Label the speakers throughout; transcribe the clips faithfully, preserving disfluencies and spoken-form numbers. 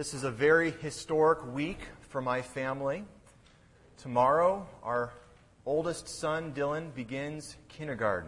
Speaker 1: This is a very historic week for my family. Tomorrow, our oldest son, Dylan, begins kindergarten.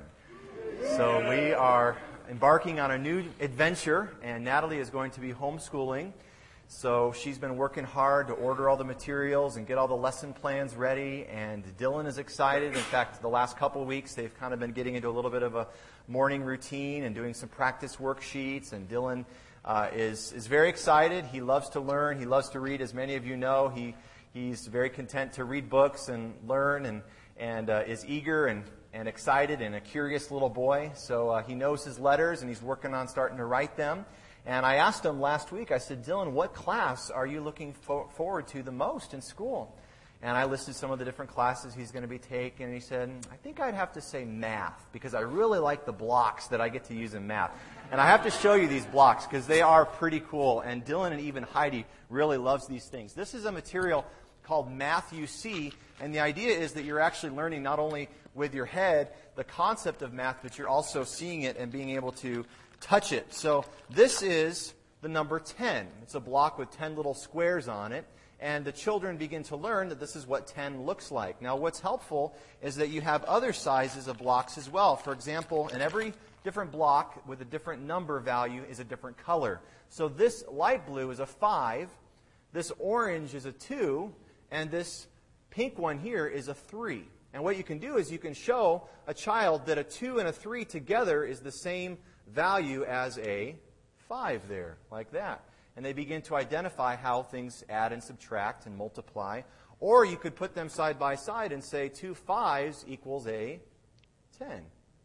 Speaker 1: So we are embarking on a new adventure, and Natalie is going to be homeschooling. So she's been working hard to order all the materials and get all the lesson plans ready, and Dylan is excited. In fact, the last couple of weeks, they've kind of been getting into a little bit of a morning routine and doing some practice worksheets, and Dylan uh, is, is very excited. He loves to learn. He loves to read. As many of you know, he he's very content to read books and learn, and, and uh, is eager and, and excited and a curious little boy. So uh, he knows his letters, and he's working on starting to write them. And I asked him last week, I said, Dylan, what class are you looking fo- forward to the most in school? And I listed some of the different classes he's going to be taking, and he said, I think I'd have to say math, because I really like the blocks that I get to use in math. And I have to show you these blocks, because they are pretty cool, and Dylan and even Heidi really loves these things. This is a material called Math U C, and the idea is that you're actually learning not only with your head the concept of math, but you're also seeing it and being able to touch it. So this is the number ten. It's a block with ten little squares on it. And the children begin to learn that this is what ten looks like. Now, what's helpful is that you have other sizes of blocks as well. For example, in every different block with a different number value is a different color. So this light blue is a five, this orange is a two, and this pink one here is a three. And what you can do is you can show a child that a two and a three together is the same value as a five there, like that. And they begin to identify how things add and subtract and multiply. Or you could put them side by side and say two fives equals a ten.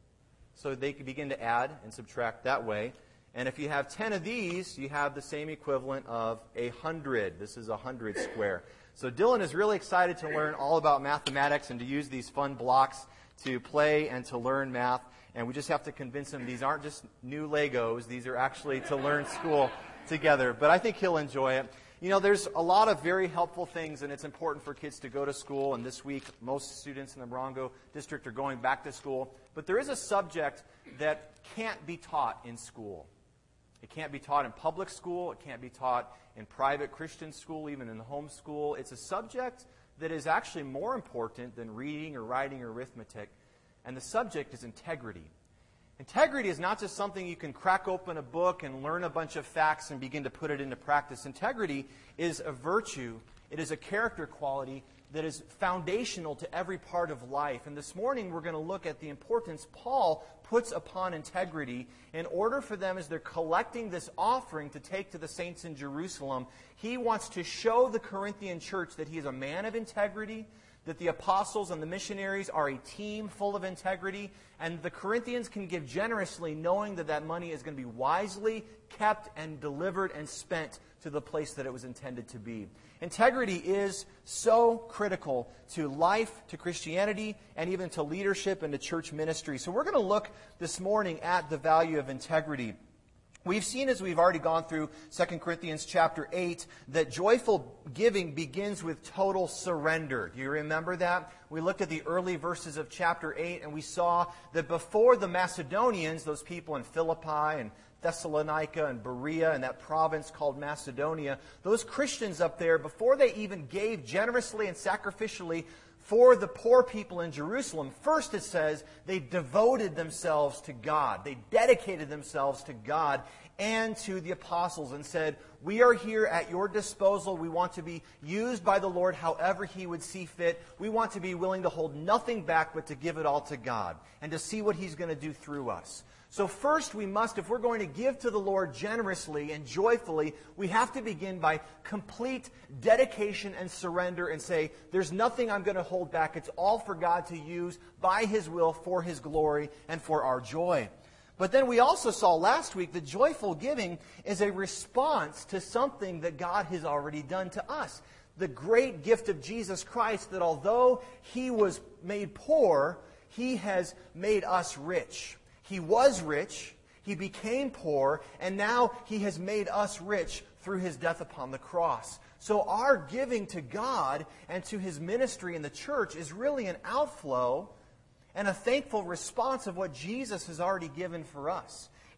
Speaker 1: So they could begin to add and subtract that way. And if you have ten of these, you have the same equivalent of a hundred. This is a hundred square. So Dylan is really excited to learn all about mathematics and to use these fun blocks to play and to learn math. And we just have to convince him these aren't just new Legos. These are actually to learn school together. But I think he'll enjoy it. You know, there's a lot of very helpful things, and it's important for kids to go to school. And this week, most students in the Morongo district are going back to school. But there is a subject that can't be taught in school. It can't be taught in public school. It can't be taught in private Christian school, even in the home school. It's a subject that is actually more important than reading or writing or arithmetic. And the subject is integrity. Integrity is not just something you can crack open a book and learn a bunch of facts and begin to put it into practice. Integrity is a virtue. It is a character quality that is foundational to every part of life. And this morning we're going to look at the importance Paul puts upon integrity in order for them, as they're collecting this offering to take to the saints in Jerusalem. He wants to show the Corinthian church that he is a man of integrity, that the apostles and the missionaries are a team full of integrity, and the Corinthians can give generously knowing that that money is going to be wisely kept and delivered and spent to the place that it was intended to be. Integrity is so critical to life, to Christianity, and even to leadership and to church ministry. So we're going to look this morning at the value of integrity. We've seen, as we've already gone through Second Corinthians chapter eight, that joyful giving begins with total surrender. Do you remember that? We looked at the early verses of chapter eight, and we saw that before the Macedonians, those people in Philippi and Thessalonica and Berea and that province called Macedonia, those Christians up there, before they even gave generously and sacrificially for the poor people in Jerusalem, first it says they devoted themselves to God. They dedicated themselves to God and to the apostles and said, we are here at your disposal. We want to be used by the Lord however He would see fit. We want to be willing to hold nothing back but to give it all to God and to see what He's going to do through us. So first we must, if we're going to give to the Lord generously and joyfully, we have to begin by complete dedication and surrender and say, there's nothing I'm going to hold back. It's all for God to use by His will, for His glory, and for our joy. But then we also saw last week that joyful giving is a response to something that God has already done to us. The great gift of Jesus Christ, that although He was made poor, He has made us rich. He was rich, He became poor, and now He has made us rich through His death upon the cross. So our giving to God and to His ministry in the church is really an outflow and a thankful response of what Jesus has already given for us.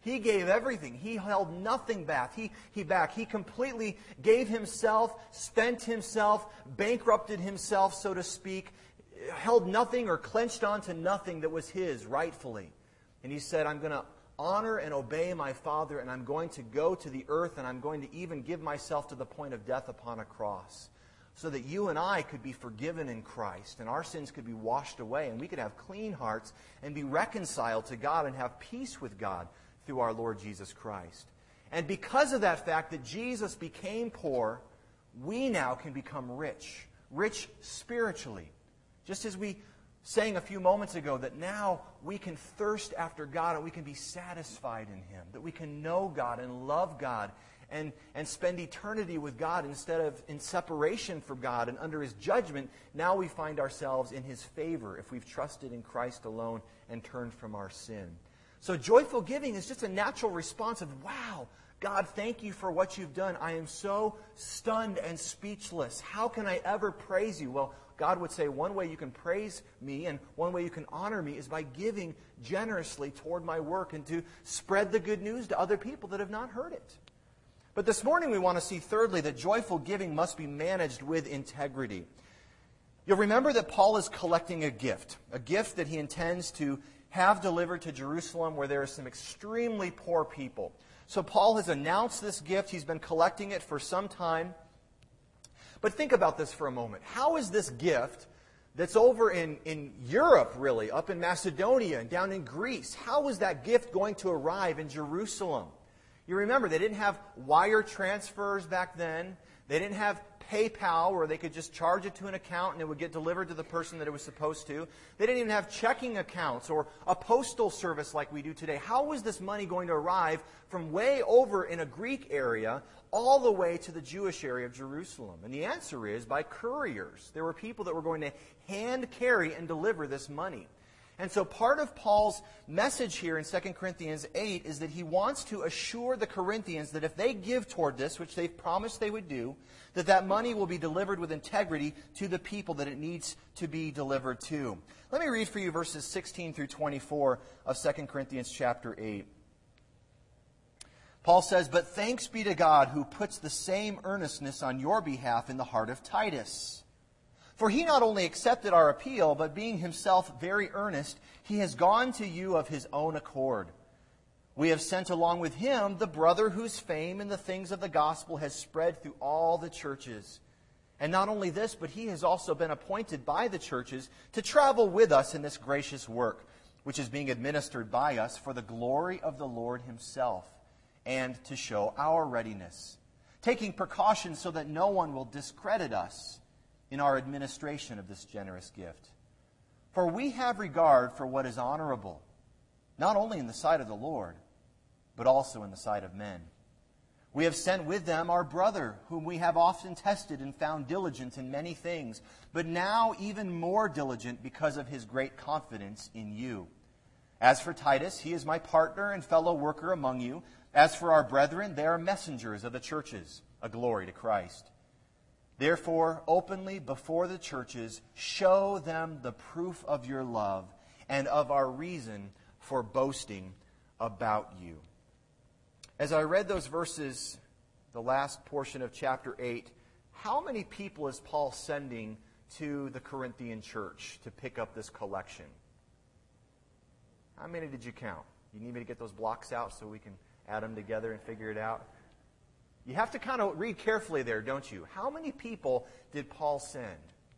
Speaker 1: He gave everything. He held nothing back. He, he back. He completely gave himself, spent himself, bankrupted himself, so to speak, held nothing or clenched onto nothing that was his rightfully. And he said, I'm going to honor and obey my Father, and I'm going to go to the earth, and I'm going to even give myself to the point of death upon a cross, so that you and I could be forgiven in Christ, and our sins could be washed away, and we could have clean hearts and be reconciled to God and have peace with God through our Lord Jesus Christ. And because of that fact that Jesus became poor, we now can become rich, rich spiritually. Just as we sang a few moments ago, that now we can thirst after God and we can be satisfied in Him, that we can know God and love God and, and spend eternity with God instead of in separation from God and under His judgment. Now we find ourselves in His favor if we've trusted in Christ alone and turned from our sin. So joyful giving is just a natural response of, wow, God, thank you for what you've done. I am so stunned and speechless. How can I ever praise you? Well, God would say one way you can praise me and one way you can honor me is by giving generously toward my work and to spread the good news to other people that have not heard it. But this morning we want to see thirdly that joyful giving must be managed with integrity. You'll remember that Paul is collecting a gift, a gift that he intends to have delivered to Jerusalem where there are some extremely poor people. So Paul has announced this gift. He's been collecting it for some time. But think about this for a moment. How is this gift that's over in, in Europe, really, up in Macedonia and down in Greece, how is that gift going to arrive in Jerusalem? You remember, they didn't have wire transfers back then. They didn't have PayPal where they could just charge it to an account and it would get delivered to the person that it was supposed to. They didn't even have checking accounts or a postal service like we do today. How was this money going to arrive from way over in a Greek area all the way to the Jewish area of Jerusalem? And the answer is by couriers. There were people that were going to hand carry and deliver this money. And so part of Paul's message here in Second Corinthians eight is that he wants to assure the Corinthians that if they give toward this, which they've promised they would do, that that money will be delivered with integrity to the people that it needs to be delivered to. Let me read for you verses sixteen through twenty-four of Second Corinthians chapter eight. Paul says, "But thanks be to God who puts the same earnestness on your behalf in the heart of Titus. For he not only accepted our appeal, but being himself very earnest, he has gone to you of his own accord. We have sent along with him the brother whose fame in the things of the gospel has spread through all the churches. And not only this, but he has also been appointed by the churches to travel with us in this gracious work, which is being administered by us for the glory of the Lord himself, and to show our readiness, taking precautions so that no one will discredit us in our administration of this generous gift. For we have regard for what is honorable, not only in the sight of the Lord, but also in the sight of men. We have sent with them our brother, whom we have often tested and found diligent in many things, but now even more diligent because of his great confidence in you. As for Titus, he is my partner and fellow worker among you. As for our brethren, they are messengers of the churches, a glory to Christ. Therefore, openly before the churches, show them the proof of your love and of our reason for boasting about you." As I read those verses, the last portion of chapter eight, how many people is Paul sending to the Corinthian church to pick up this collection? How many did you count? You need me to get those blocks out so we can add them together and figure it out? You have to kind of read carefully there, don't you? How many people did Paul send?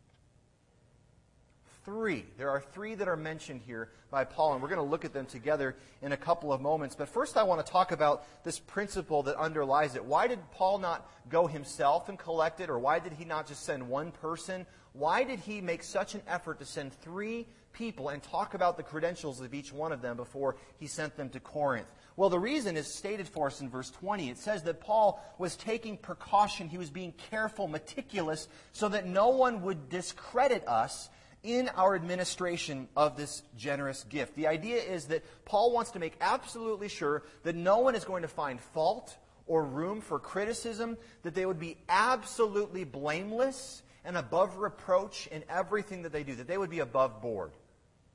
Speaker 1: Three. There are three that are mentioned here by Paul, and we're going to look at them together in a couple of moments. But first I want to talk about this principle that underlies it. Why did Paul not go himself and collect it, or why did he not just send one person? Why did he make such an effort to send three people and talk about the credentials of each one of them before he sent them to Corinth? Well, the reason is stated for us in verse twenty. It says that Paul was taking precaution. He was being careful, meticulous, so that no one would discredit us in our administration of this generous gift. The idea is that Paul wants to make absolutely sure that no one is going to find fault or room for criticism, that they would be absolutely blameless and above reproach in everything that they do, that they would be above board.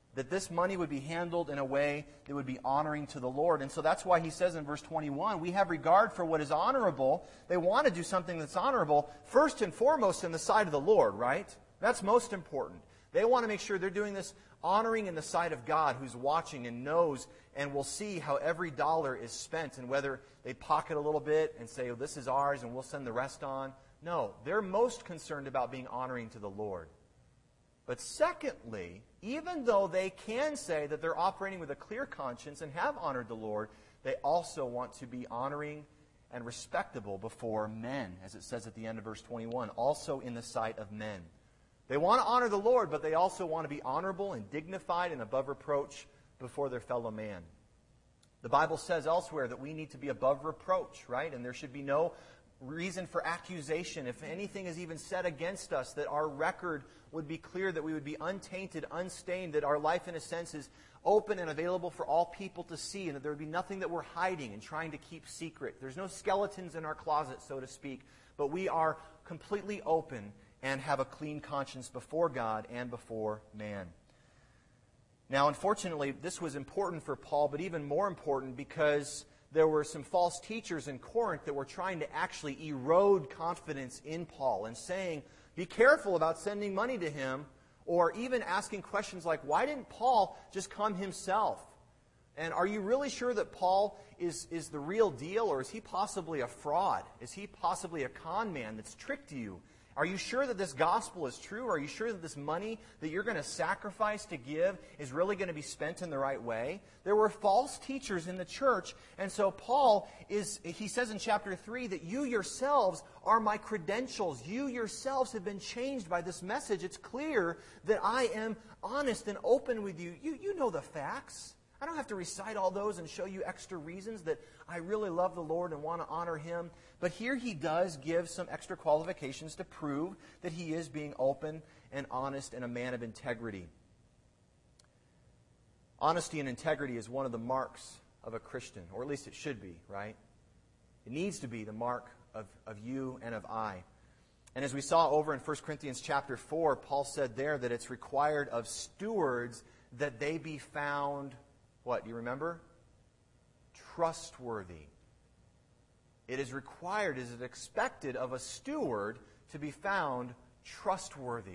Speaker 1: that this money would be handled in a way that would be honoring to the Lord. And so that's why he says in verse twenty-one, we have regard for what is honorable. They want to do something that's honorable, first and foremost in the sight of the Lord, right? That's most important. They want to make sure they're doing this honoring in the sight of God, who's watching and knows and will see how every dollar is spent, and whether they pocket a little bit and say, oh, this is ours and we'll send the rest on. No, they're most concerned about being honoring to the Lord. But secondly, even though they can say that they're operating with a clear conscience and have honored the Lord, they also want to be honoring and respectable before men, as it says at the end of verse twenty-one, also in the sight of men. They want to honor the Lord, but they also want to be honorable and dignified and above reproach before their fellow man. The Bible says elsewhere that we need to be above reproach, right? And there should be no reason for accusation. If anything is even said against us, that our record would be clear, that we would be untainted, unstained, that our life in a sense is open and available for all people to see, and that there would be nothing that we're hiding and trying to keep secret. There's no skeletons in our closet, so to speak, but we are completely open and have a clean conscience before God and before man. Now, unfortunately, this was important for Paul, but even more important because there were some false teachers in Corinth that were trying to actually erode confidence in Paul and saying, be careful about sending money to him, or even asking questions like, why didn't Paul just come himself? And are you really sure that Paul is, is the real deal, or is he possibly a fraud? Is he possibly a con man that's tricked you? Are you sure that this gospel is true? Are you sure that this money that you're going to sacrifice to give is really going to be spent in the right way? There were false teachers in the church, and so Paul is, he says in chapter three that you yourselves are my credentials. You yourselves have been changed by this message. It's clear that I am honest and open with you. You, you know the facts. I don't have to recite all those and show you extra reasons that I really love the Lord and want to honor Him. But here he does give some extra qualifications to prove that he is being open and honest and a man of integrity. Honesty and integrity is one of the marks of a Christian, or at least it should be, right? It needs to be the mark of, of you and of I. And as we saw over in First Corinthians chapter four, Paul said there that it's required of stewards that they be found, what, do you remember? Trustworthy. It is required, it is expected of a steward to be found trustworthy.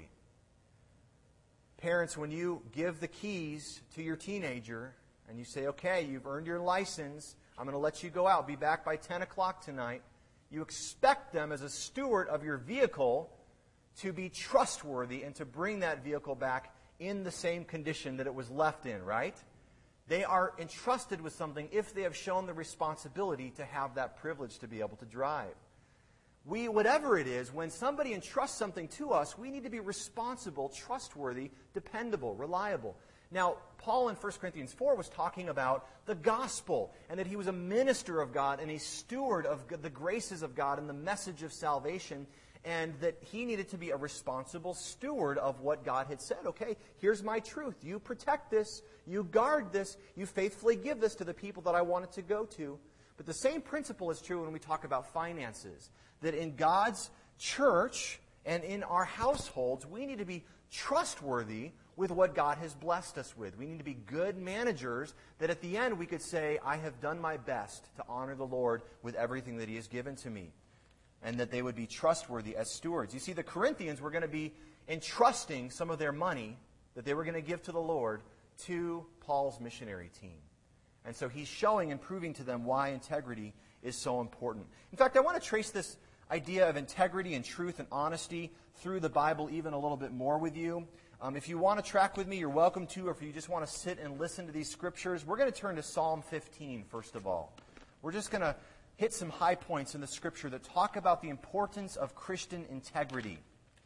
Speaker 1: Parents, when you give the keys to your teenager and you say, okay, you've earned your license, I'm going to let you go out, be back by ten o'clock tonight, you expect them as a steward of your vehicle to be trustworthy and to bring that vehicle back in the same condition that it was left in, right? They are entrusted with something if they have shown the responsibility to have that privilege to be able to drive. We, whatever it is, when somebody entrusts something to us, we need to be responsible, trustworthy, dependable, reliable. Now, Paul in First Corinthians four was talking about the gospel and that he was a minister of God and a steward of the graces of God and the message of salvation, and that he needed to be a responsible steward of what God had said. Okay, here's my truth. You protect this. You guard this. You faithfully give this to the people that I want it to go to. But the same principle is true when we talk about finances. That in God's church and in our households, we need to be trustworthy with what God has blessed us with. We need to be good managers that at the end we could say, I have done my best to honor the Lord with everything that He has given to me. And that they would be trustworthy as stewards. You see, the Corinthians were going to be entrusting some of their money that they were going to give to the Lord to Paul's missionary team. And so he's showing and proving to them why integrity is so important. In fact, I want to trace this idea of integrity and truth and honesty through the Bible even a little bit more with you. Um, if you want to track with me, you're welcome to, or if you just want to sit and listen to these scriptures, we're going to turn to Psalm fifteen, first of all. We're just going to hit some high points in the Scripture that talk about the importance of Christian integrity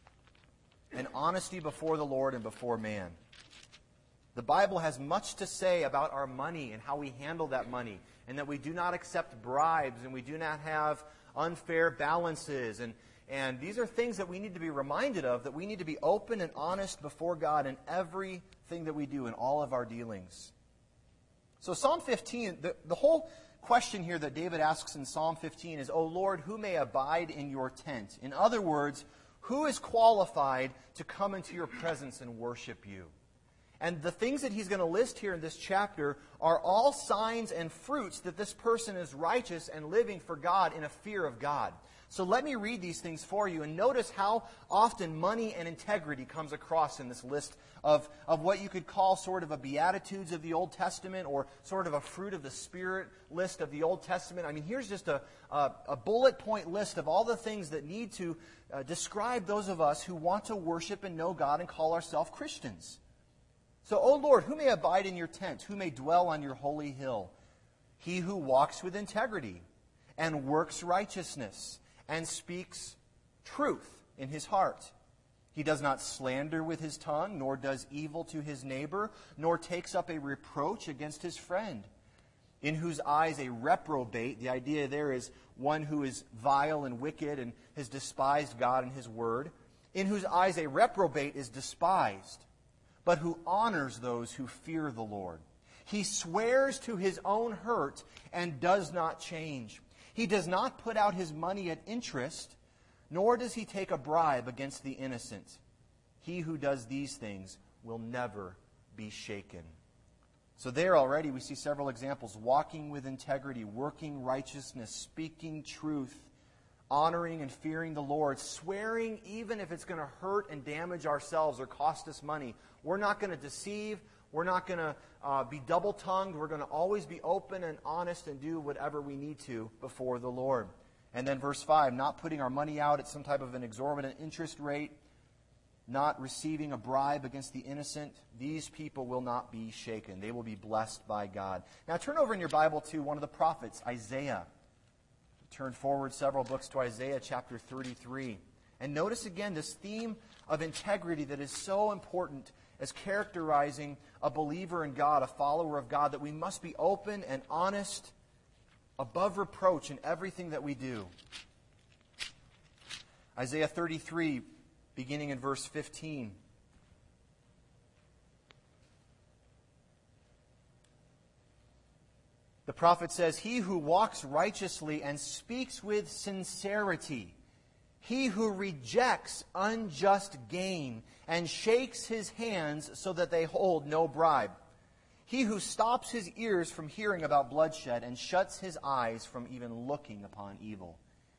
Speaker 1: and honesty before the Lord and before man. The Bible has much to say about our money and how we handle that money, and that we do not accept bribes and we do not have unfair balances. And, and these are things that we need to be reminded of, that we need to be open and honest before God in everything that we do, in all of our dealings. So Psalm fifteen, the, the whole question here that David asks in Psalm fifteen is, O Lord, who may abide in your tent? In other words, who is qualified to come into your presence and worship you? And the things that he's going to list here in this chapter are all signs and fruits that this person is righteous and living for God in a fear of God. So let me read these things for you, and notice how often money and integrity comes across in this list of, of what you could call sort of a Beatitudes of the Old Testament, or sort of a fruit of the Spirit list of the Old Testament. I mean, here's just a, a, a bullet point list of all the things that need to uh, describe those of us who want to worship and know God and call ourselves Christians. So, O Lord, who may abide in your tent? Who may dwell on your holy hill? He who walks with integrity and works righteousness and speaks truth in his heart. He does not slander with his tongue, nor does evil to his neighbor, nor takes up a reproach against his friend. In whose eyes a reprobate, the idea there is one who is vile and wicked and has despised God and his word. In whose eyes a reprobate is despised, but who honors those who fear the Lord. He swears to his own hurt and does not change. He does not put out his money at interest, nor does he take a bribe against the innocent. He who does these things will never be shaken. So there already we see several examples. Walking with integrity, working righteousness, speaking truth, honoring and fearing the Lord, swearing even if it's going to hurt and damage ourselves or cost us money. We're not going to deceive. We're not going to uh, be double-tongued. We're going to always be open and honest and do whatever we need to before the Lord. And then verse five, not putting our money out at some type of an exorbitant interest rate, not receiving a bribe against the innocent. These people will not be shaken. They will be blessed by God. Now turn over in your Bible to one of the prophets, Isaiah. Turn forward several books to Isaiah chapter thirty-three. And notice again this theme of integrity that is so important as characterizing a believer in God, a follower of God, that we must be open and honest, above reproach in everything that we do. Isaiah thirty-three, beginning in verse fifteen. The prophet says, "He who walks righteously and speaks with sincerity, he who rejects unjust gain and shakes his hands so that they hold no bribe. He who stops his ears from hearing about bloodshed and shuts his eyes from even looking upon evil.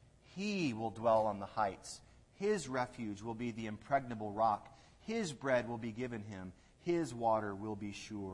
Speaker 1: He will dwell on the heights. His refuge will be the impregnable rock. His bread will be given him. His water will be sure."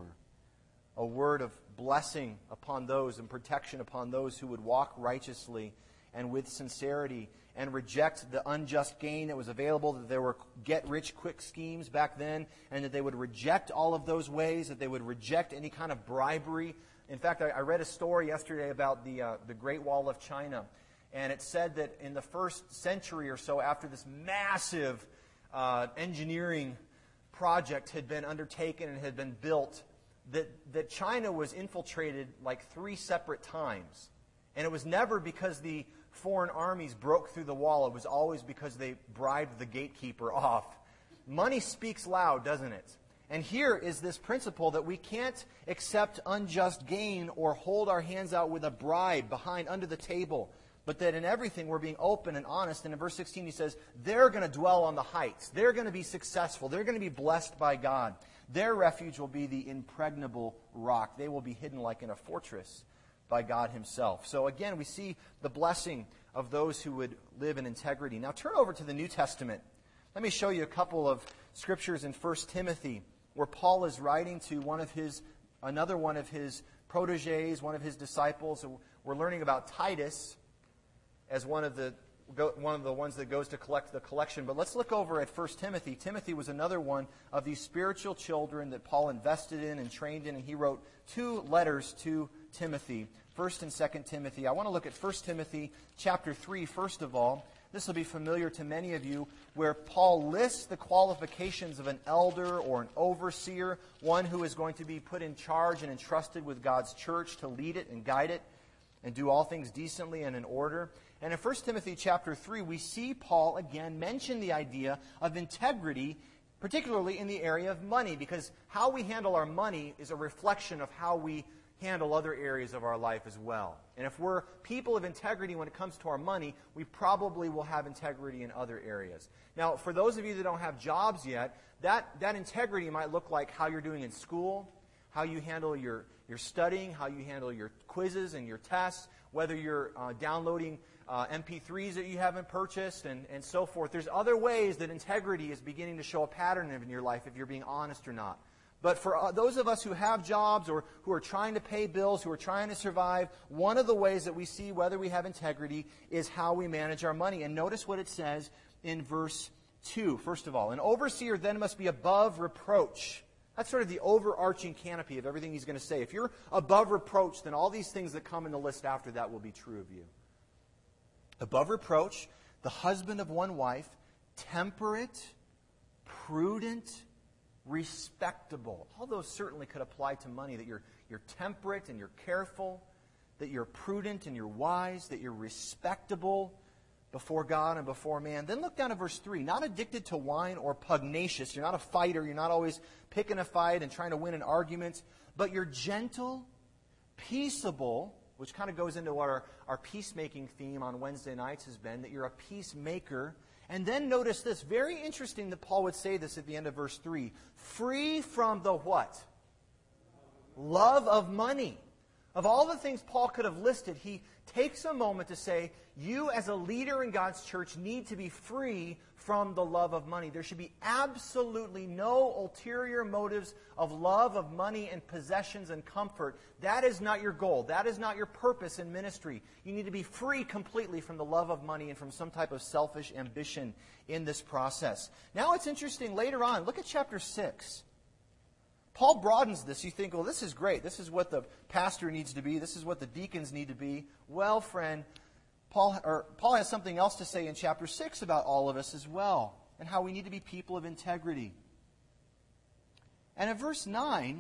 Speaker 1: A word of blessing upon those and protection upon those who would walk righteously and with sincerity and reject the unjust gain that was available, that there were get-rich-quick schemes back then, and that they would reject all of those ways, that they would reject any kind of bribery. In fact, I, I read a story yesterday about the, uh, the Great Wall of China, and it said that in the first century or so, after this massive uh, engineering project had been undertaken and had been built, that, that China was infiltrated like three separate times. And it was never because the foreign armies broke through the wall. It was always because they bribed the gatekeeper off. Money speaks loud, doesn't it? And here is this principle that we can't accept unjust gain or hold our hands out with a bribe behind under the table, but that in everything we're being open and honest. And in verse sixteen he says, they're going to dwell on the heights. They're going to be successful. They're going to be blessed by God. Their refuge will be the impregnable rock. They will be hidden like in a fortress by God himself. So again, we see the blessing of those who would live in integrity. Now turn over to the New Testament. Let me show you a couple of scriptures in First Timothy where Paul is writing to one of his, another one of his proteges, one of his disciples. We're learning about Titus as one of the one of the ones that goes to collect the collection. But let's look over at First Timothy. Timothy was another one of these spiritual children that Paul invested in and trained in, and he wrote two letters to Timothy, First and Second Timothy. I want to look at First Timothy chapter three, first of all. This will be familiar to many of you, where Paul lists the qualifications of an elder or an overseer, one who is going to be put in charge and entrusted with God's church to lead it and guide it and do all things decently and in order. And in First Timothy chapter three, we see Paul again mention the idea of integrity, particularly in the area of money, because how we handle our money is a reflection of how we handle other areas of our life as well. And if we're people of integrity when it comes to our money, we probably will have integrity in other areas. Now, for those of you that don't have jobs yet, that, that integrity might look like how you're doing in school, how you handle your, your studying, how you handle your quizzes and your tests, whether you're uh, downloading uh, M P threes that you haven't purchased, and, and so forth. There's other ways that integrity is beginning to show a pattern in your life if you're being honest or not. But for uh, those of us who have jobs or who are trying to pay bills, who are trying to survive, one of the ways that we see whether we have integrity is how we manage our money. And notice what it says in verse two. First of all, an overseer then must be above reproach. That's sort of the overarching canopy of everything he's going to say. If you're above reproach, then all these things that come in the list after that will be true of you. Above reproach, the husband of one wife, temperate, prudent, respectable. All those certainly could apply to money, that you're, you're temperate and you're careful, that you're prudent and you're wise, that you're respectable before God and before man. Then look down at verse three. Not addicted to wine or pugnacious. You're not a fighter. You're not always picking a fight and trying to win an argument. But you're gentle, peaceable, which kind of goes into what our, our peacemaking theme on Wednesday nights has been, that you're a peacemaker. And then notice this, very interesting that Paul would say this at the end of verse three. Free from the what? Love of money. Of all the things Paul could have listed, he takes a moment to say, you as a leader in God's church need to be free from the love of money. There should be absolutely no ulterior motives of love of money and possessions and comfort. That is not your goal. That is not your purpose in ministry. You need to be free completely from the love of money and from some type of selfish ambition in this process. Now it's interesting, later on, look at chapter six. Paul broadens this. You think, well, this is great. This is what the pastor needs to be. This is what the deacons need to be. Well, friend, Paul, or Paul has something else to say in chapter six about all of us as well, and how we need to be people of integrity. And in verse nine,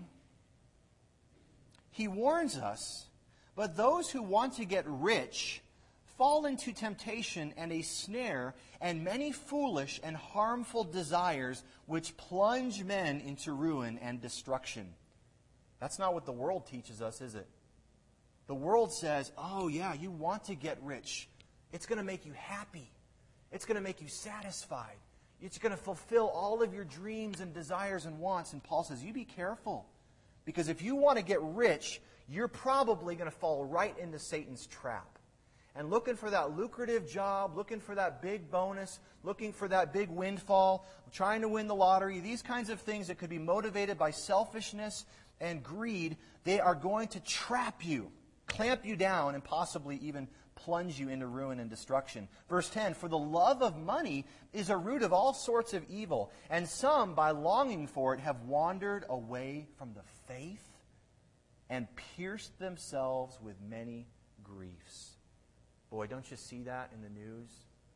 Speaker 1: he warns us, but those who want to get rich fall into temptation and a snare and many foolish and harmful desires which plunge men into ruin and destruction. That's not what the world teaches us, is it? The world says, oh yeah, you want to get rich. It's going to make you happy. It's going to make you satisfied. It's going to fulfill all of your dreams and desires and wants. And Paul says, you be careful. Because if you want to get rich, you're probably going to fall right into Satan's trap. And looking for that lucrative job, looking for that big bonus, looking for that big windfall, trying to win the lottery, these kinds of things that could be motivated by selfishness and greed, they are going to trap you, clamp you down, and possibly even plunge you into ruin and destruction. Verse ten, for the love of money is a root of all sorts of evil, and some, by longing for it, have wandered away from the faith and pierced themselves with many griefs. Boy, don't you see that in the news?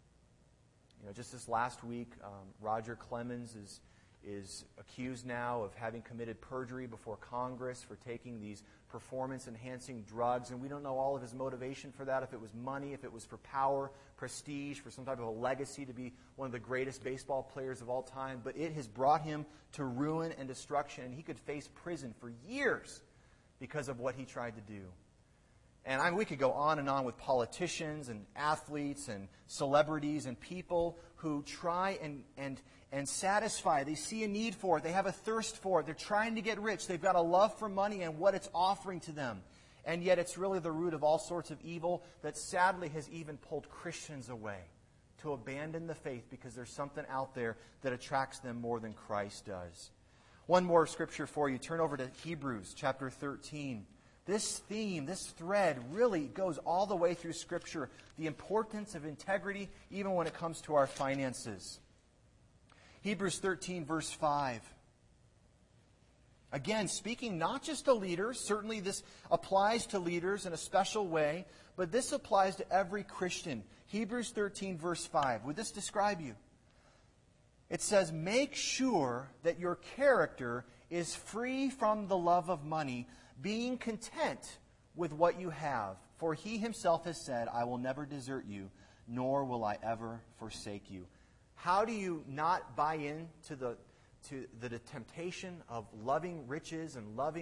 Speaker 1: You know, just this last week, um, Roger Clemens is is accused now of having committed perjury before Congress for taking these performance-enhancing drugs, and we don't know all of his motivation for that, if it was money, if it was for power, prestige, for some type of a legacy to be one of the greatest baseball players of all time, but it has brought him to ruin and destruction, and he could face prison for years because of what he tried to do. And I mean, we could go on and on with politicians and athletes and celebrities and people who try and, and, and satisfy. They see a need for it. They have a thirst for it. They're trying to get rich. They've got a love for money and what it's offering to them. And yet it's really the root of all sorts of evil that sadly has even pulled Christians away to abandon the faith because there's something out there that attracts them more than Christ does. One more scripture for you. Turn over to Hebrews chapter thirteen. This theme, this thread really goes all the way through Scripture. The importance of integrity even when it comes to our finances. Hebrews thirteen verse five. Again, speaking not just to leaders, certainly this applies to leaders in a special way, but this applies to every Christian. Hebrews thirteen verse five. Would this describe you? It says, make sure that your character is free from the love of money, being content with what you have. For he himself has said, I will never desert you, nor will I ever forsake you. How do you not buy into the, to the, the temptation of loving riches and loving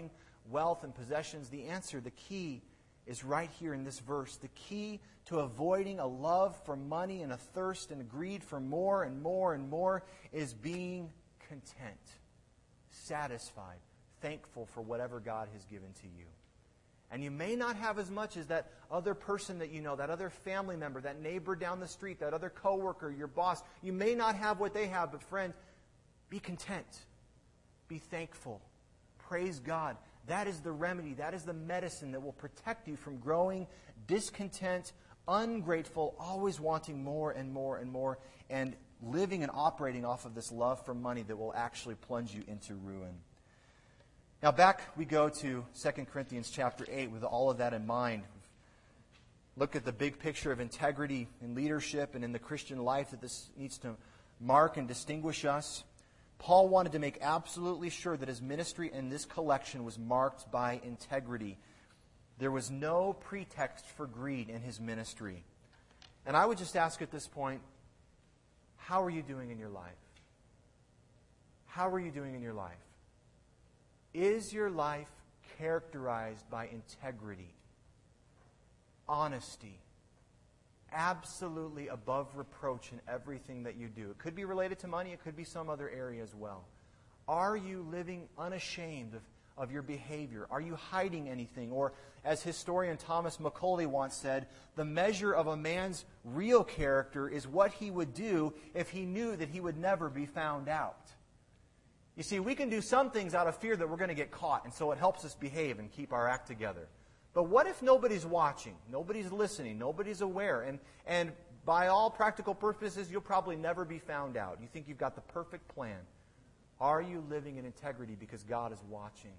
Speaker 1: wealth and possessions. The answer, the key, is right here in this verse. The key to avoiding a love for money and a thirst and a greed for more and more and more is being content, satisfied, thankful for whatever God has given to you. And you may not have as much as that other person that you know, that other family member, that neighbor down the street, that other coworker, your boss. You may not have what they have, but friend, be content. Be thankful. Praise God. That is the remedy. That is the medicine that will protect you from growing discontent, ungrateful, always wanting more and more and more, and living and operating off of this love for money that will actually plunge you into ruin. Now back we go to Second Corinthians chapter eight with all of that in mind. Look at the big picture of integrity in leadership and in the Christian life that this needs to mark and distinguish us. Paul wanted to make absolutely sure that his ministry in this collection was marked by integrity. There was no pretext for greed in his ministry. And I would just ask at this point, how are you doing in your life? How are you doing in your life? Is your life characterized by integrity, honesty, absolutely above reproach in everything that you do? It could be related to money. It could be some other area as well. Are you living unashamed of, of your behavior? Are you hiding anything? Or, as historian Thomas Macaulay once said, the measure of a man's real character is what he would do if he knew that he would never be found out. You see, we can do some things out of fear that we're going to get caught, and so it helps us behave and keep our act together. But what if nobody's watching, nobody's listening, nobody's aware, and, and by all practical purposes, you'll probably never be found out. You think you've got the perfect plan. Are you living in integrity because God is watching?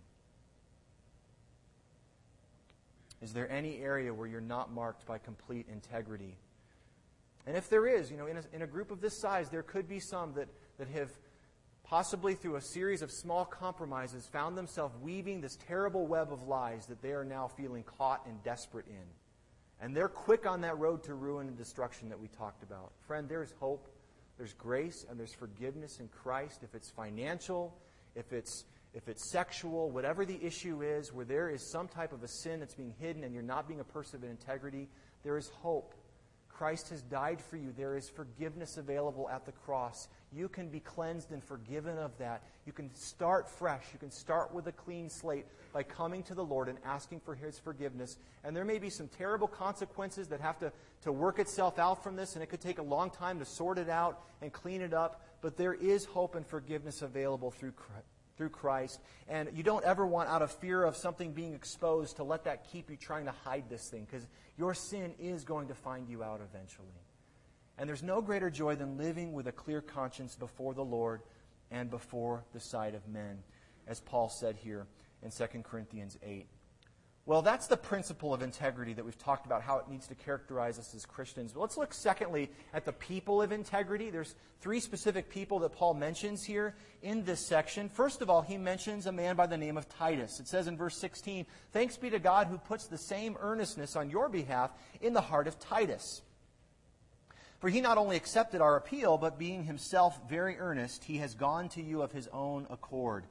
Speaker 1: Is there any area where you're not marked by complete integrity? And if there is, you know, in a, in a group of this size, there could be some that, that have possibly through a series of small compromises, found themselves weaving this terrible web of lies that they are now feeling caught and desperate in. And they're quick on that road to ruin and destruction that we talked about. Friend, there's hope, there's grace, and there's forgiveness in Christ. If it's financial, if it's if it's sexual, whatever the issue is, where there is some type of a sin that's being hidden and you're not being a person of integrity, there is hope. Christ has died for you. There is forgiveness available at the cross. You can be cleansed and forgiven of that. You can start fresh. You can start with a clean slate by coming to the Lord and asking for His forgiveness. And there may be some terrible consequences that have to, to work itself out from this, and it could take a long time to sort it out and clean it up. But there is hope and forgiveness available through Christ. Through Christ. And you don't ever want, out of fear of something being exposed, to let that keep you trying to hide this thing, because your sin is going to find you out eventually. And there's no greater joy than living with a clear conscience before the Lord and before the sight of men, as Paul said here in Second Corinthians eight. Well, that's the principle of integrity that we've talked about, how it needs to characterize us as Christians. But let's look secondly at the people of integrity. There's three specific people that Paul mentions here in this section. First of all, he mentions a man by the name of Titus. It says in verse sixteen, "Thanks be to God who puts the same earnestness on your behalf in the heart of Titus. For he not only accepted our appeal, but being himself very earnest, he has gone to you of his own accord."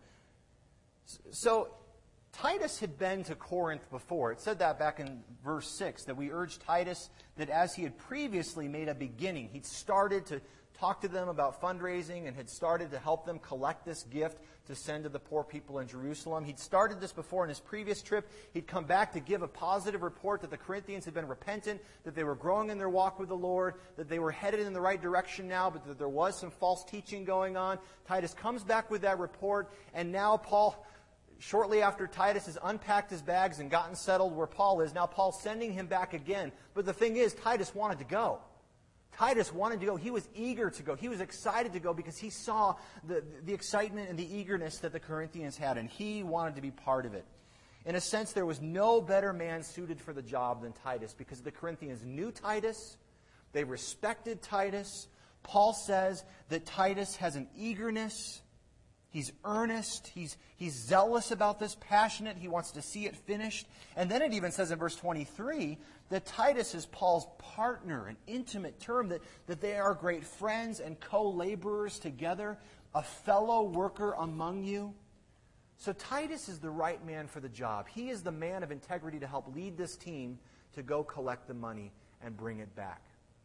Speaker 1: So, Titus had been to Corinth before. It said that back in verse six, that we urged Titus that as he had previously made a beginning, he'd started to talk to them about fundraising and had started to help them collect this gift to send to the poor people in Jerusalem. He'd started this before in his previous trip. He'd come back to give a positive report that the Corinthians had been repentant, that they were growing in their walk with the Lord, that they were headed in the right direction now, but that there was some false teaching going on. Titus comes back with that report, and now Paul, shortly after Titus has unpacked his bags and gotten settled where Paul is, now Paul's sending him back again. But the thing is, Titus wanted to go. Titus wanted to go. He was eager to go. He was excited to go because he saw the, the excitement and the eagerness that the Corinthians had, and he wanted to be part of it. In a sense, there was no better man suited for the job than Titus, because the Corinthians knew Titus. They respected Titus. Paul says that Titus has an eagerness. He's earnest. He's, he's zealous about this, passionate. He wants to see it finished. And then it even says in verse twenty-three that Titus is Paul's partner, an intimate term, that, that they are great friends and co-laborers together, a fellow worker among you. So Titus is the right man for the job. He is the man of integrity to help lead this team to go collect the money and bring it back.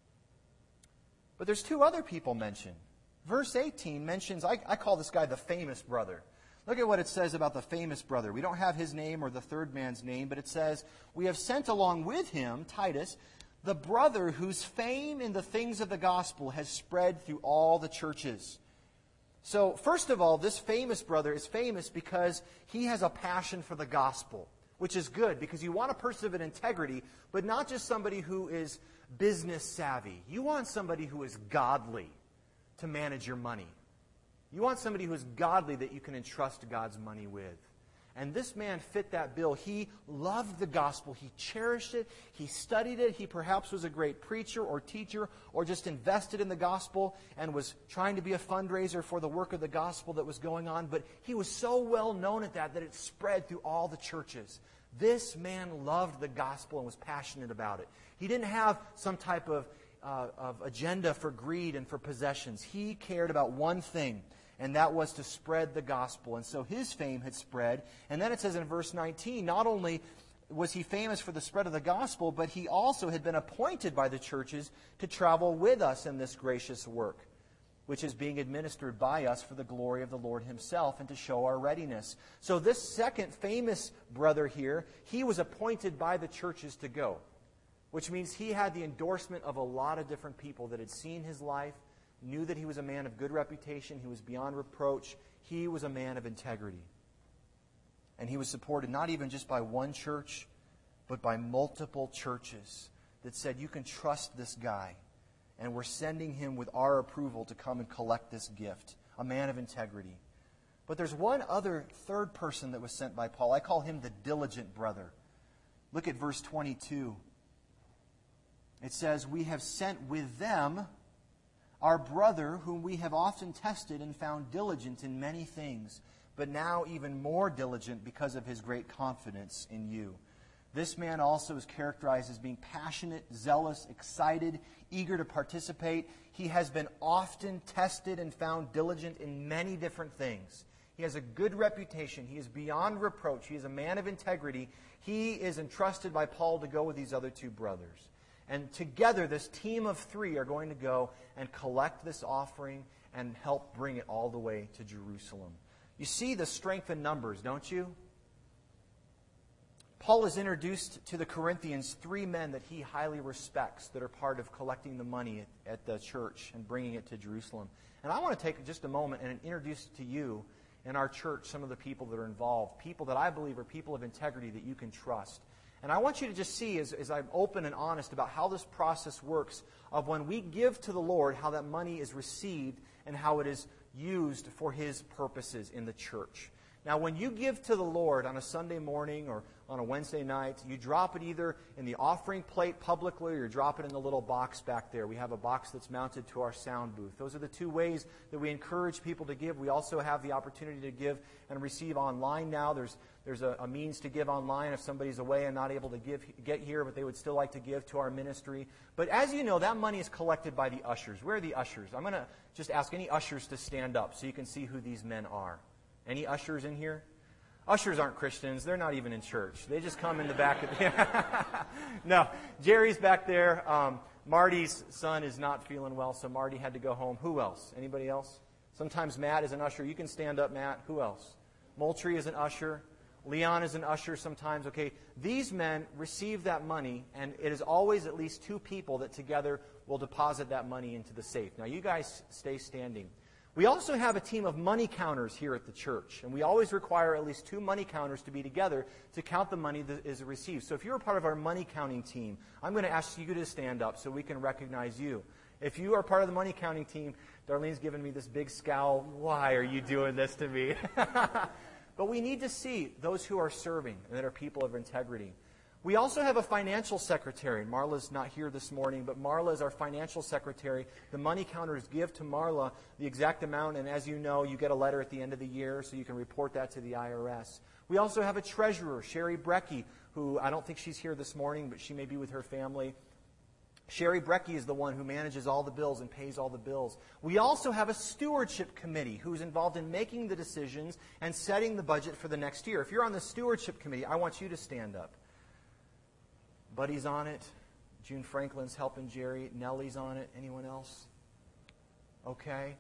Speaker 1: But there's two other people mentioned. Verse eighteen mentions, I, I call this guy the famous brother. Look at what it says about the famous brother. We don't have his name or the third man's name, but it says, we have sent along with him, Titus, the brother whose fame in the things of the gospel has spread through all the churches. So, first of all, this famous brother is famous because he has a passion for the gospel, which is good because you want a person of integrity, but not just somebody who is business savvy. You want somebody who is godly to manage your money. You want somebody who is godly that you can entrust God's money with. And this man fit that bill. He loved the gospel. He cherished it. He studied it. He perhaps was a great preacher or teacher or just invested in the gospel and was trying to be a fundraiser for the work of the gospel that was going on. But he was so well known at that that it spread through all the churches. This man loved the gospel and was passionate about it. He didn't have some type of, uh, of agenda for greed and for possessions. He cared about one thing, and that was to spread the gospel. And so his fame had spread. And then it says in verse nineteen, not only was he famous for the spread of the gospel, but he also had been appointed by the churches to travel with us in this gracious work, which is being administered by us for the glory of the Lord himself and to show our readiness. So this second famous brother here, he was appointed by the churches to go, which means he had the endorsement of a lot of different people that had seen his life, knew that he was a man of good reputation, he was beyond reproach, he was a man of integrity. And he was supported not even just by one church, but by multiple churches that said, you can trust this guy. And we're sending him with our approval to come and collect this gift. A man of integrity. But there's one other third person that was sent by Paul. I call him the diligent brother. Look at verse twenty-two. It says, we have sent with them our brother, whom we have often tested and found diligent in many things, but now even more diligent because of his great confidence in you. This man also is characterized as being passionate, zealous, excited, eager to participate. He has been often tested and found diligent in many different things. He has a good reputation. He is beyond reproach. He is a man of integrity. He is entrusted by Paul to go with these other two brothers. And together, this team of three are going to go and collect this offering and help bring it all the way to Jerusalem. You see the strength in numbers, don't you? Paul has introduced to the Corinthians three men that he highly respects that are part of collecting the money at, at the church and bringing it to Jerusalem. And I want to take just a moment and introduce to you in our church some of the people that are involved, people that I believe are people of integrity that you can trust. And I want you to just see, as, as I'm open and honest about how this process works, of when we give to the Lord, how that money is received and how it is used for His purposes in the church. Now, when you give to the Lord on a Sunday morning or on a Wednesday night, you drop it either in the offering plate publicly or you drop it in the little box back there. We have a box that's mounted to our sound booth. Those are the two ways that we encourage people to give. We also have the opportunity to give and receive online now. There's there's a, a means to give online if somebody's away and not able to give get here, but they would still like to give to our ministry. But as you know, that money is collected by the ushers. Where are the ushers? I'm going to just ask any ushers to stand up so you can see who these men are. Any ushers in here? Ushers aren't Christians. They're not even in church. They just come in the back of the... No, Jerry's back there. Um, Marty's son is not feeling well, so Marty had to go home. Who else? Anybody else? Sometimes Matt is an usher. You can stand up, Matt. Who else? Moultrie is an usher. Leon is an usher sometimes. Okay, these men receive that money, and it is always at least two people that together will deposit that money into the safe. Now, you guys stay standing. We also have a team of money counters here at the church, and we always require at least two money counters to be together to count the money that is received. So if you're a part of our money counting team, I'm going to ask you to stand up so we can recognize you. If you are part of the money counting team, Darlene's given me this big scowl. Why are you doing this to me? But we need to see those who are serving and that are people of integrity. We also have a financial secretary. Marla's not here this morning, but Marla is our financial secretary. The money counters give to Marla the exact amount, and as you know, you get a letter at the end of the year, so you can report that to the I R S. We also have a treasurer, Sherry Brecky, who I don't think she's here this morning, but she may be with her family. Sherry Brecky is the one who manages all the bills and pays all the bills. We also have a stewardship committee who's involved in making the decisions and setting the budget for the next year. If you're on the stewardship committee, I want you to stand up. Buddy's on it. June Franklin's helping Jerry. Nellie's on it. Anyone else? Okay.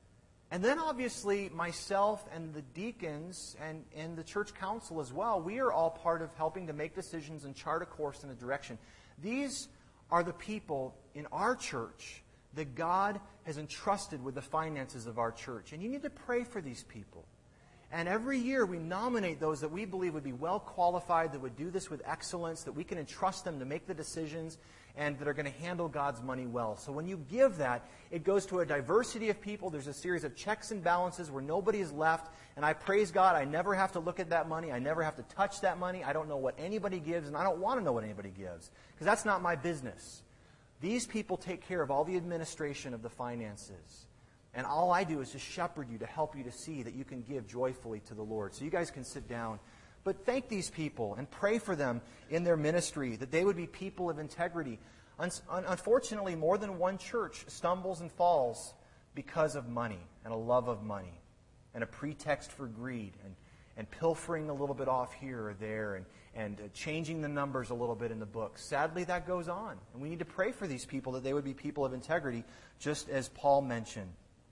Speaker 1: And then obviously myself and the deacons and, and the church council as well, we are all part of helping to make decisions and chart a course and a direction. These are the people in our church that God has entrusted with the finances of our church. And you need to pray for these people. And every year we nominate those that we believe would be well qualified, that would do this with excellence, that we can entrust them to make the decisions and that are going to handle God's money well. So when you give that, it goes to a diversity of people. There's a series of checks and balances where nobody is left. And I praise God, I never have to look at that money. I never have to touch that money. I don't know what anybody gives, and I don't want to know what anybody gives, because that's not my business. These people take care of all the administration of the finances. And all I do is just shepherd you to help you to see that you can give joyfully to the Lord. So you guys can sit down. But thank these people and pray for them in their ministry, that they would be people of integrity. Un- unfortunately, more than one church stumbles and falls because of money and a love of money and a pretext for greed and, and pilfering a little bit off here or there and, and uh, changing the numbers a little bit in the book. Sadly, that goes on. And we need to pray for these people that they would be people of integrity, just as Paul mentioned.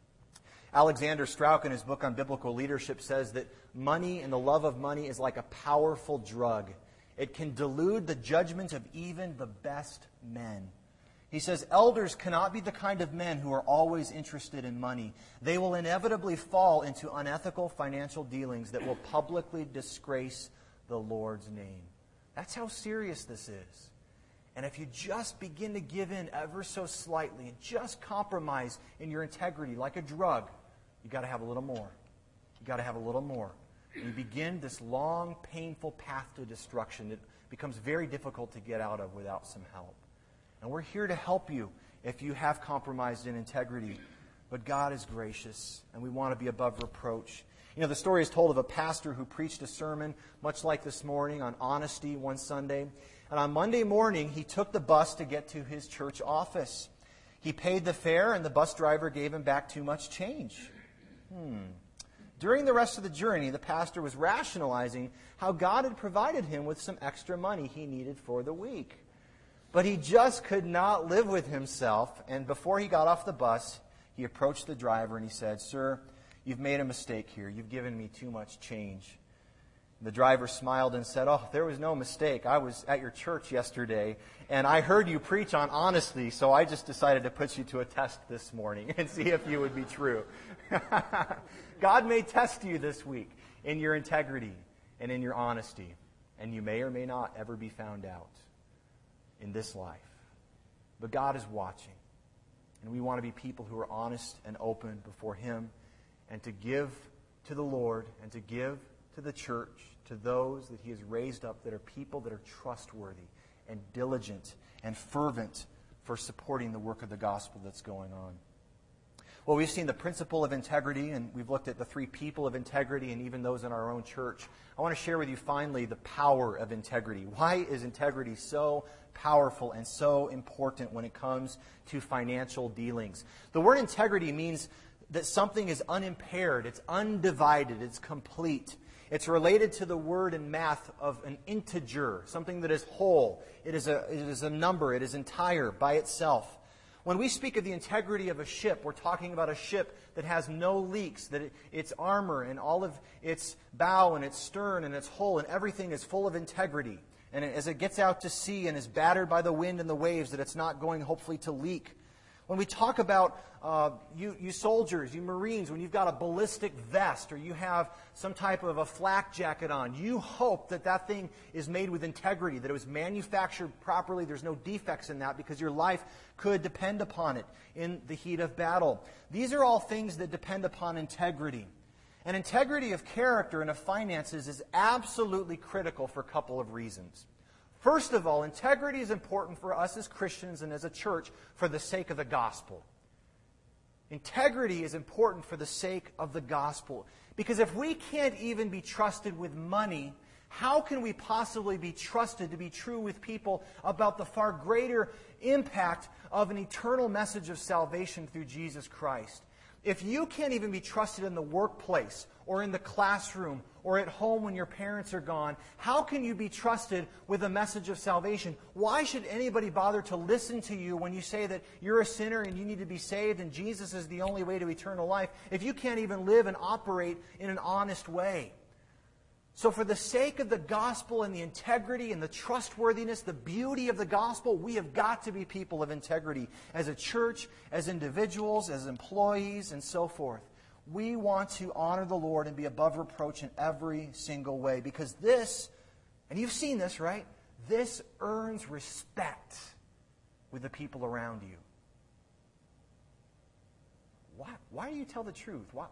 Speaker 1: Alexander Strauch, in his book on biblical leadership, says that money and the love of money is like a powerful drug. It can delude the judgment of even the best men. He says, elders cannot be the kind of men who are always interested in money. They will inevitably fall into unethical financial dealings that will publicly disgrace the Lord's name. That's how serious this is. And if you just begin to give in ever so slightly and just compromise in your integrity like a drug, you got to have a little more. You got to have a little more. And you begin this long, painful path to destruction that becomes very difficult to get out of without some help. And we're here to help you if you have compromised in integrity. But God is gracious, and we want to be above reproach. You know, the story is told of a pastor who preached a sermon, much like this morning, on honesty one Sunday. And on Monday morning, he took the bus to get to his church office. He paid the fare, and the bus driver gave him back too much change. Hmm. During the rest of the journey, the pastor was rationalizing how God had provided him with some extra money he needed for the week. But he just could not live with himself, and before he got off the bus, he approached the driver and he said, "Sir, you've made a mistake here. You've given me too much change." The driver smiled and said, "Oh, there was no mistake. I was at your church yesterday, and I heard you preach on honesty, so I just decided to put you to a test this morning and see if you would be true." God may test you this week in your integrity and in your honesty, and you may or may not ever be found out in this life. But God is watching, and we want to be people who are honest and open before Him, and to give to the Lord and to give to the church, to those that He has raised up that are people that are trustworthy and diligent and fervent for supporting the work of the gospel that's going on. Well, we've seen the principle of integrity, and we've looked at the three people of integrity and even those in our own church. I want to share with you finally the power of integrity. Why is integrity so powerful and so important when it comes to financial dealings? The word integrity means that something is unimpaired, it's undivided, it's complete. It's related to the word in math of an integer, something that is whole. It is a, it is a number, it is entire by itself. When we speak of the integrity of a ship, we're talking about a ship that has no leaks, that it, its armor and all of its bow and its stern and its hull and everything is full of integrity. And as it gets out to sea and is battered by the wind and the waves, that it's not going, hopefully, to leak. When we talk about uh, you, you soldiers, you Marines, when you've got a ballistic vest or you have some type of a flak jacket on, you hope that that thing is made with integrity, that it was manufactured properly, there's no defects in that because your life could depend upon it in the heat of battle. These are all things that depend upon integrity. And integrity of character and of finances is absolutely critical for a couple of reasons. First of all, integrity is important for us as Christians and as a church for the sake of the gospel. Integrity is important for the sake of the gospel. Because if we can't even be trusted with money, How can we possibly be trusted to be true with people about the far greater impact of an eternal message of salvation through Jesus Christ? If you can't even be trusted in the workplace or in the classroom or at home when your parents are gone, how can you be trusted with a message of salvation? Why should anybody bother to listen to you when you say that you're a sinner and you need to be saved and Jesus is the only way to eternal life if you can't even live and operate in an honest way? So for the sake of the gospel and the integrity and the trustworthiness, the beauty of the gospel, we have got to be people of integrity as a church, as individuals, as employees, and so forth. We want to honor the Lord and be above reproach in every single way, because this, and you've seen this, right? This earns respect with the people around you. Why, why do you tell the truth? Why?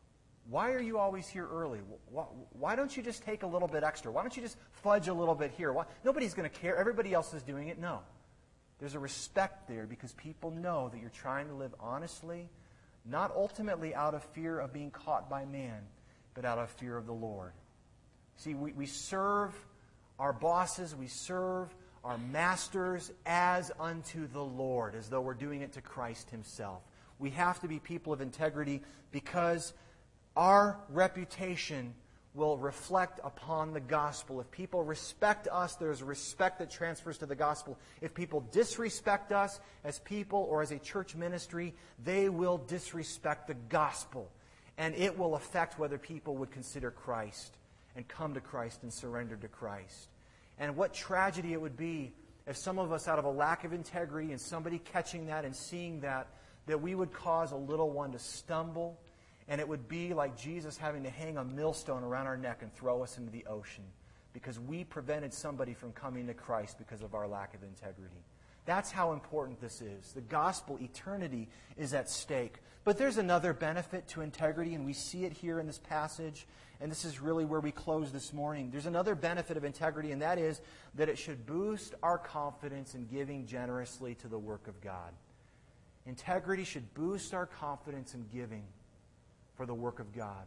Speaker 1: Why are you always here early? Why, why don't you just take a little bit extra? Why don't you just fudge a little bit here? Why, nobody's going to care. Everybody else is doing it. No. There's a respect there because people know that you're trying to live honestly, not ultimately out of fear of being caught by man, but out of fear of the Lord. See, we, we serve our bosses, we serve our masters as unto the Lord, as though we're doing it to Christ Himself. We have to be people of integrity because our reputation will reflect upon the gospel. If people respect us, there's a respect that transfers to the gospel. If people disrespect us as people or as a church ministry, they will disrespect the gospel. And it will affect whether people would consider Christ and come to Christ and surrender to Christ. And what tragedy it would be if some of us, out of a lack of integrity and somebody catching that and seeing that, that we would cause a little one to stumble. And it would be like Jesus having to hang a millstone around our neck and throw us into the ocean because we prevented somebody from coming to Christ because of our lack of integrity. That's how important this is. The gospel, eternity, is at stake. But there's another benefit to integrity, and we see it here in this passage, and this is really where we close this morning. There's another benefit of integrity, and that is that it should boost our confidence in giving generously to the work of God. Integrity should boost our confidence in giving for the work of God.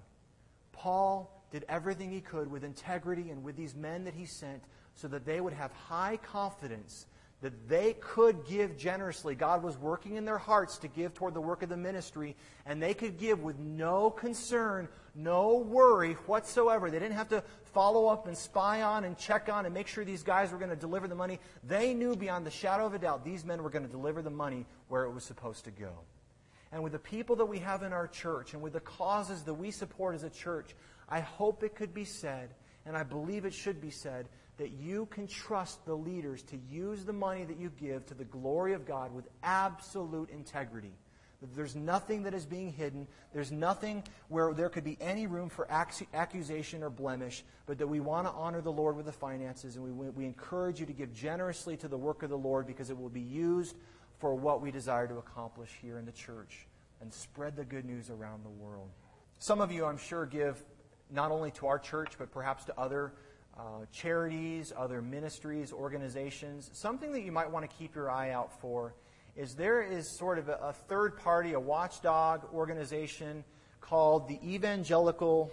Speaker 1: Paul did everything he could with integrity and with these men that he sent so that they would have high confidence that they could give generously. God was working in their hearts to give toward the work of the ministry, and they could give with no concern, no worry whatsoever. They didn't have to follow up and spy on and check on and make sure these guys were going to deliver the money. They knew beyond the shadow of a doubt these men were going to deliver the money where it was supposed to go. And with the people that we have in our church and with the causes that we support as a church, I hope it could be said, and I believe it should be said, that you can trust the leaders to use the money that you give to the glory of God with absolute integrity. That there's nothing that is being hidden. There's nothing where there could be any room for accusation or blemish, but that we want to honor the Lord with the finances, and we, we encourage you to give generously to the work of the Lord because it will be used for what we desire to accomplish here in the church and spread the good news around the world. Some of you, I'm sure, give not only to our church, but perhaps to other uh, charities, other ministries, organizations. Something that you might want to keep your eye out for is there is sort of a, a third party, a watchdog organization called the Evangelical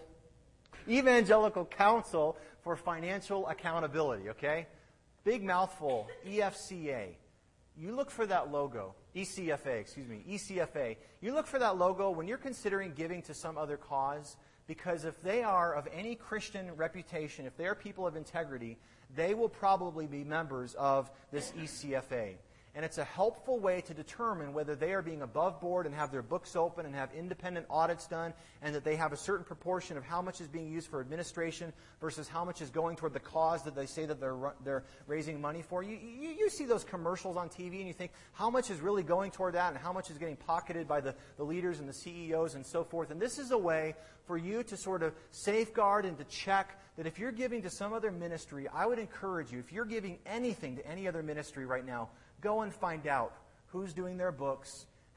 Speaker 1: Evangelical Council for Financial Accountability, okay? Big mouthful, E F C A. You look for that logo, E C F A, excuse me, E C F A. You look for that logo when you're considering giving to some other cause, because if they are of any Christian reputation, if they are people of integrity, they will probably be members of this E C F A. And it's a helpful way to determine whether they are being above board and have their books open and have independent audits done, and that they have a certain proportion of how much is being used for administration versus how much is going toward the cause that they say that they're they're raising money for. You, you, you see those commercials on T V and you think, how much is really going toward that and how much is getting pocketed by the, the leaders and the C E Os and so forth. And this is a way for you to sort of safeguard and to check that if you're giving to some other ministry, I would encourage you, if you're giving anything to any other ministry right now, go and find out who's doing their books,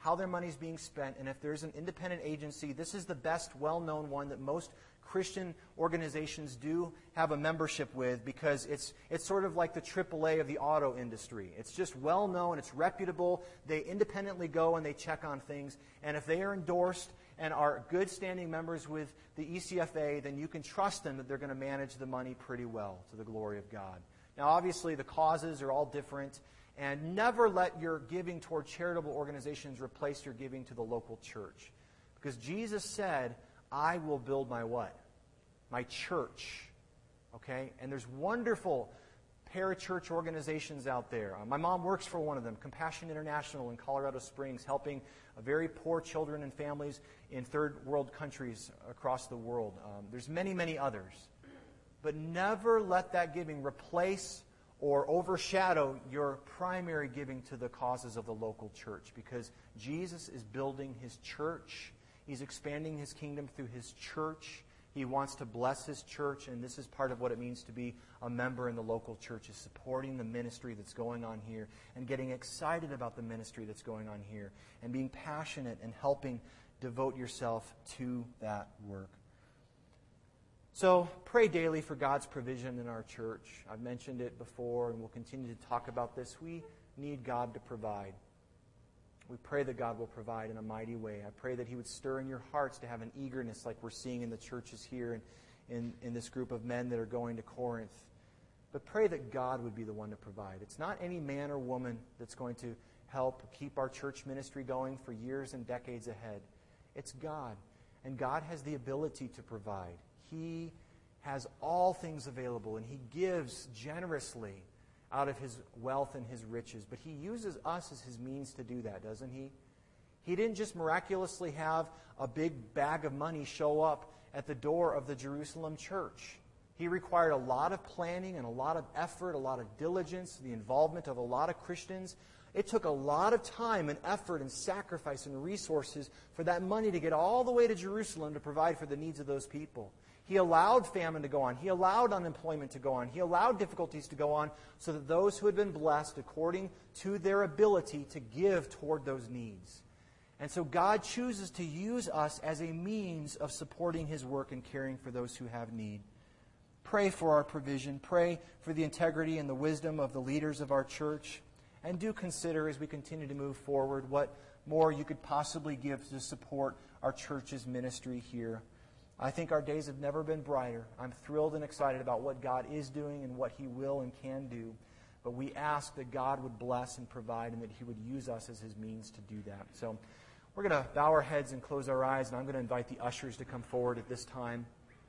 Speaker 1: how their money is being spent, and if there's an independent agency, this is the best well-known one that most Christian organizations do have a membership with, because it's it's sort of like the triple A of the auto industry. It's just well-known, it's reputable, they independently go and they check on things, and if they are endorsed and are good standing members with the E C F A, then you can trust them that they're going to manage the money pretty well to the glory of God. Now, obviously, the causes are all different, and never let your giving toward charitable organizations replace your giving to the local church. Because Jesus said, I will build my what? My church. Okay? And there's wonderful parachurch organizations out there. Uh, my mom works for one of them, Compassion International in Colorado Springs, helping uh, very poor children and families in third world countries across the world. Um, there's many, many others. But never let that giving replace or overshadow your primary giving to the causes of the local church, because Jesus is building His church. He's expanding His kingdom through His church. He wants to bless His church, and this is part of what it means to be a member in the local church, is supporting the ministry that's going on here and getting excited about the ministry that's going on here and being passionate and helping devote yourself to that work. So pray daily for God's provision in our church. I've mentioned it before, and we'll continue to talk about this. We need God to provide. We pray that God will provide in a mighty way. I pray that He would stir in your hearts to have an eagerness like we're seeing in the churches here and in, in this group of men that are going to Corinth. But pray that God would be the one to provide. It's not any man or woman that's going to help keep our church ministry going for years and decades ahead. It's God. And God has the ability to provide. He has all things available, and He gives generously out of His wealth and His riches. But He uses us as His means to do that, doesn't He? He didn't just miraculously have a big bag of money show up at the door of the Jerusalem church. He required a lot of planning and a lot of effort, a lot of diligence, the involvement of a lot of Christians. It took a lot of time and effort and sacrifice and resources for that money to get all the way to Jerusalem to provide for the needs of those people. He allowed famine to go on. He allowed unemployment to go on. He allowed difficulties to go on so that those who had been blessed according to their ability to give toward those needs. And so God chooses to use us as a means of supporting His work and caring for those who have need. Pray for our provision. Pray for the integrity and the wisdom of the leaders of our church. And do consider, as we continue to move forward, what more you could possibly give to support our church's ministry here. I think our days have never been brighter. I'm thrilled and excited about what God is doing and what He will and can do. But we ask that God would bless and provide, and that He would use us as His means to do that. So we're going to bow our heads and close our eyes, and I'm going to invite the ushers to come forward at this time.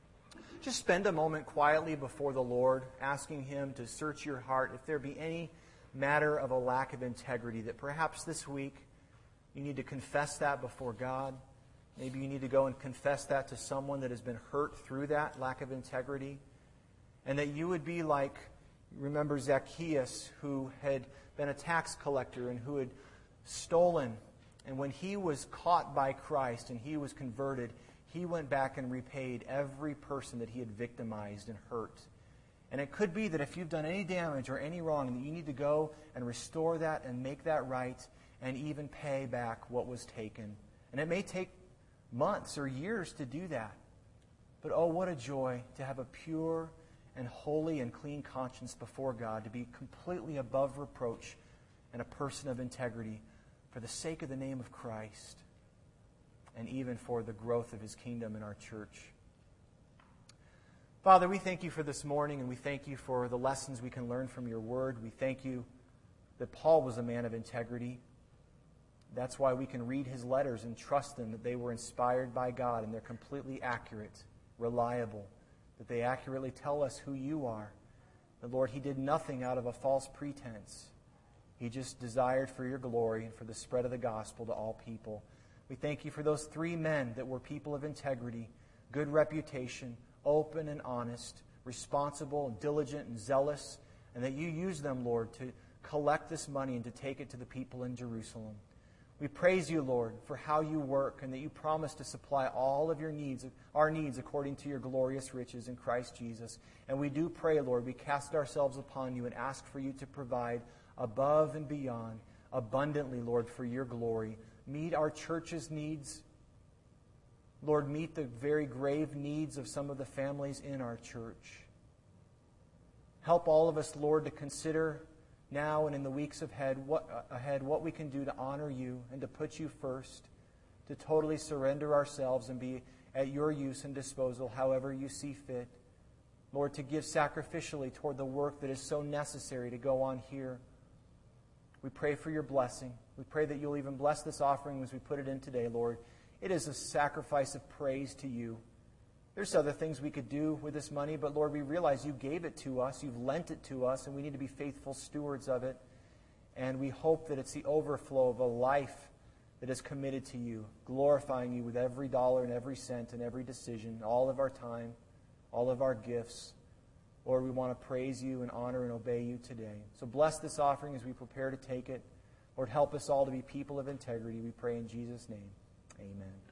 Speaker 1: Just spend a moment quietly before the Lord, asking Him to search your heart. If there be any matter of a lack of integrity, that perhaps this week you need to confess that before God. Maybe you need to go and confess that to someone that has been hurt through that lack of integrity. And that you would be like, remember Zacchaeus, who had been a tax collector and who had stolen. And when he was caught by Christ and he was converted, he went back and repaid every person that he had victimized and hurt. And it could be that if you've done any damage or any wrong, that you need to go and restore that and make that right and even pay back what was taken. And it may take months or years to do that. But oh, what a joy to have a pure and holy and clean conscience before God, to be completely above reproach and a person of integrity for the sake of the name of Christ and even for the growth of His kingdom in our church. Father, we thank You for this morning, and we thank You for the lessons we can learn from Your Word. We thank You that Paul was a man of integrity. That's why we can read his letters and trust them, that they were inspired by God and they're completely accurate, reliable, that they accurately tell us who You are. That, Lord, he did nothing out of a false pretense. He just desired for Your glory and for the spread of the gospel to all people. We thank You for those three men that were people of integrity, good reputation, open and honest, responsible and diligent and zealous, and that You used them, Lord, to collect this money and to take it to the people in Jerusalem. We praise You, Lord, for how You work, and that You promise to supply all of Your needs, our needs, according to Your glorious riches in Christ Jesus. And we do pray, Lord, we cast ourselves upon You and ask for You to provide above and beyond, abundantly, Lord, for Your glory, meet our church's needs. Lord, meet the very grave needs of some of the families in our church. Help all of us, Lord, to consider now and in the weeks ahead what, uh, ahead what we can do to honor you and to put you first, to totally surrender ourselves and be at your use and disposal however you see fit. Lord, to give sacrificially toward the work that is so necessary to go on here. We pray for your blessing. We pray that you'll even bless this offering as we put it in today, Lord. It is a sacrifice of praise to you. There's other things we could do with this money, but Lord, we realize you gave it to us, you've lent it to us, and we need to be faithful stewards of it. And we hope that it's the overflow of a life that is committed to you, glorifying you with every dollar and every cent and every decision, all of our time, all of our gifts. Lord, we want to praise you and honor and obey you today. So bless this offering as we prepare to take it. Lord, help us all to be people of integrity. We pray in Jesus' name. Amen.